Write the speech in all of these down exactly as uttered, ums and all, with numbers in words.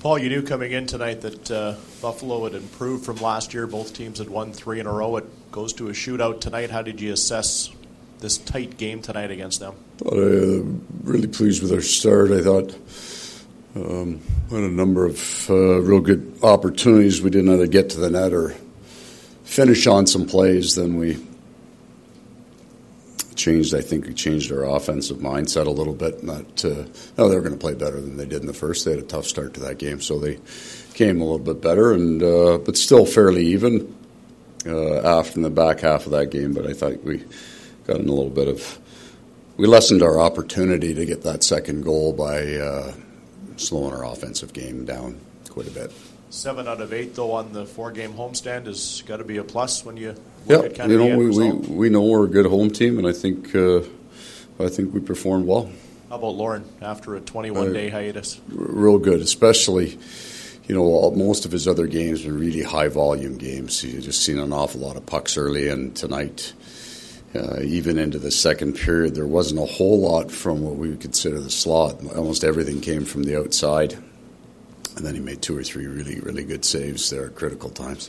Paul, you knew coming in tonight that uh, Buffalo had improved from last year. Both teams had won three in a row. It goes to a shootout tonight. How did you assess this tight game tonight against them? Thought, uh, really pleased with our start. I thought um, we had a number of uh, real good opportunities. We didn't either get to the net or finish on some plays. Then we changed. I think we changed our offensive mindset a little bit. Not, uh, no, they were going to play better than they did in the first. They had a tough start to that game, so they came a little bit better, and uh, but still fairly even uh, after in the back half of that game. But I thought we got in a little bit of. We lessened our opportunity to get that second goal by uh, slowing our offensive game down quite a bit. Seven out of eight, though, on the four-game homestand has got to be a plus when you look yeah, at kind you of know, we, we we know we're a good home team, and I think uh, I think we performed well. How about Lauren after a twenty-one day uh, hiatus? Real good, especially, you know, most of his other games were really high-volume games. He's just seen an awful lot of pucks early, and tonight, uh, even into the second period, there wasn't a whole lot from what we would consider the slot. Almost everything came from the outside. And then he made two or three really, really good saves there at critical times.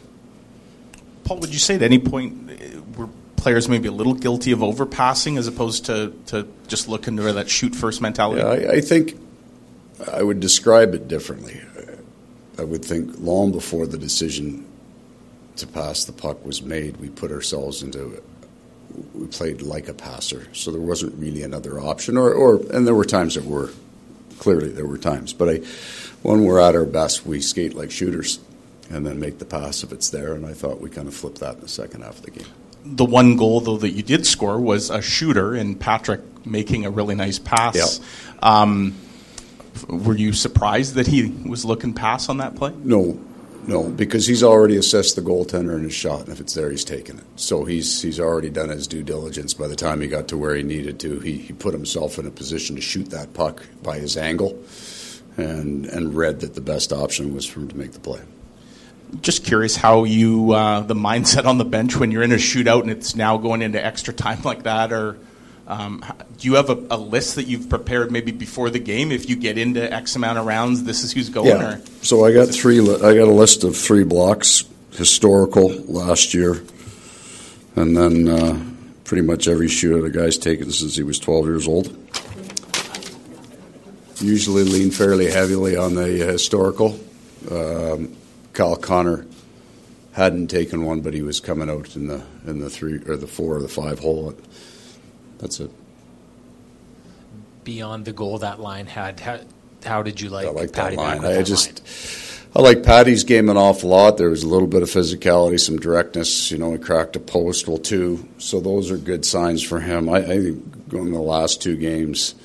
Paul, would you say at any point were players maybe a little guilty of overpassing as opposed to, to just looking for that shoot-first mentality? Yeah, I, I think I would describe it differently. I would think long before the decision to pass the puck was made, we put ourselves into – we played like a passer. So there wasn't really another option. Or, or and there were times that were – clearly there were times. But I – when we're at our best, we skate like shooters and then make the pass if it's there, and I thought we kind of flipped that in the second half of the game. The one goal, though, that you did score was a shooter and Patrick making a really nice pass. Yeah. Um, were you surprised that he was looking pass on that play? No, no, because he's already assessed the goaltender and his shot, and if it's there, he's taken it. So he's he's already done his due diligence. By the time he got to where he needed to, he, he put himself in a position to shoot that puck by his angle. And, and read that the best option was for him to make the play. Just curious how you, uh, the mindset on the bench when you're in a shootout and it's now going into extra time like that, or um, do you have a, a list that you've prepared maybe before the game? If you get into X amount of rounds, this is who's going? Yeah. Or? So I got three. I got a list of three blocks, historical last year, and then uh, pretty much every shootout the guy's taken since he was twelve years old. Usually lean fairly heavily on the historical. Um, Kyle Connor hadn't taken one, but he was coming out in the in the three or the four or the five hole. That's it. Beyond the goal that line had, how, how did you like, I like Patty that line. back with I that just line? I like Patty's game an awful lot. There was a little bit of physicality, some directness. You know, he cracked a post well too. So those are good signs for him. I, I think going the last two games.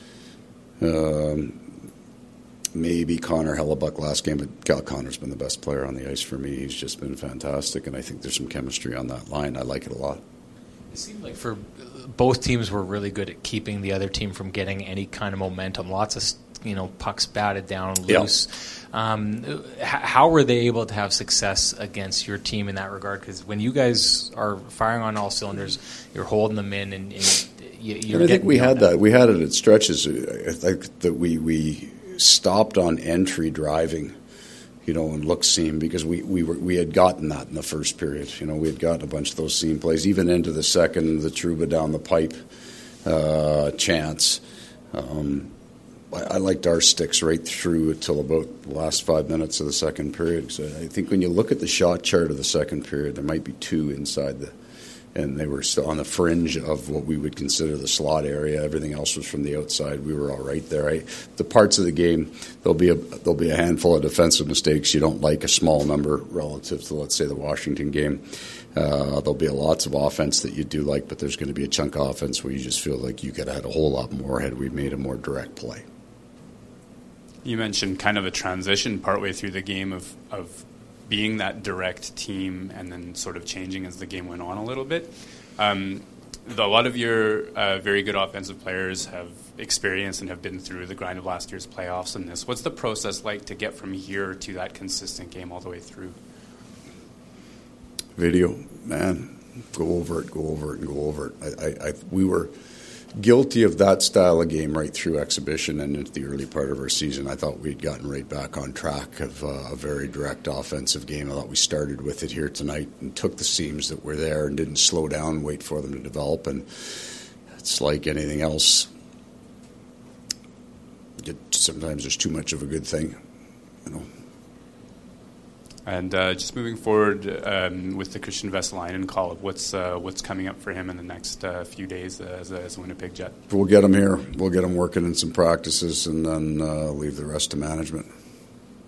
Um, Maybe Connor Hellebuck last game, but Cal Connor's been the best player on the ice for me. He's just been fantastic, and I think there's some chemistry on that line. I like it a lot. It seemed like for both teams were really good at keeping the other team from getting any kind of momentum. Lots of you know pucks batted down loose. Yeah. Um, how were they able to have success against your team in that regard? Because when you guys are firing on all cylinders, you're holding them in, and, and you, you're and I think we had that. that. We had it at stretches. I think that we we. stopped on entry driving, you know, and look seam because we we were we had gotten that in the first period. You know, we had gotten a bunch of those seam plays, even into the second, the Trouba down the pipe uh, chance. Um, I, I liked our sticks right through until about the last five minutes of the second period. So I think when you look at the shot chart of the second period, there might be two inside the. And they were still on the fringe of what we would consider the slot area. Everything else was from the outside. We were all right there. I, the parts of the game, there'll be a there'll be a handful of defensive mistakes you don't like, a small number relative to, let's say, the Washington game. Uh, there'll be lots of offense that you do like, but there's going to be a chunk of offense where you just feel like you could have had a whole lot more had we made a more direct play. You mentioned kind of a transition partway through the game of of. being that direct team and then sort of changing as the game went on a little bit. Um, the, a lot of your uh, very good offensive players have experienced and have been through the grind of last year's playoffs and this. What's the process like to get from here to that consistent game all the way through? Video, man, go over it, go over it, and go over it. I, I, I we were guilty of that style of game right through exhibition and into the early part of our season. I thought we'd gotten right back on track of uh, a very direct offensive game. I thought we started with it here tonight and took the seams that were there and didn't slow down, wait for them to develop. And it's like anything else. It, sometimes there's too much of a good thing, you know. And uh, just moving forward um, with the Christian Vesalainen call-up, what's uh, what's coming up for him in the next uh, few days as a, as a Winnipeg Jet? We'll get him here. We'll get him working in some practices and then uh, leave the rest to management.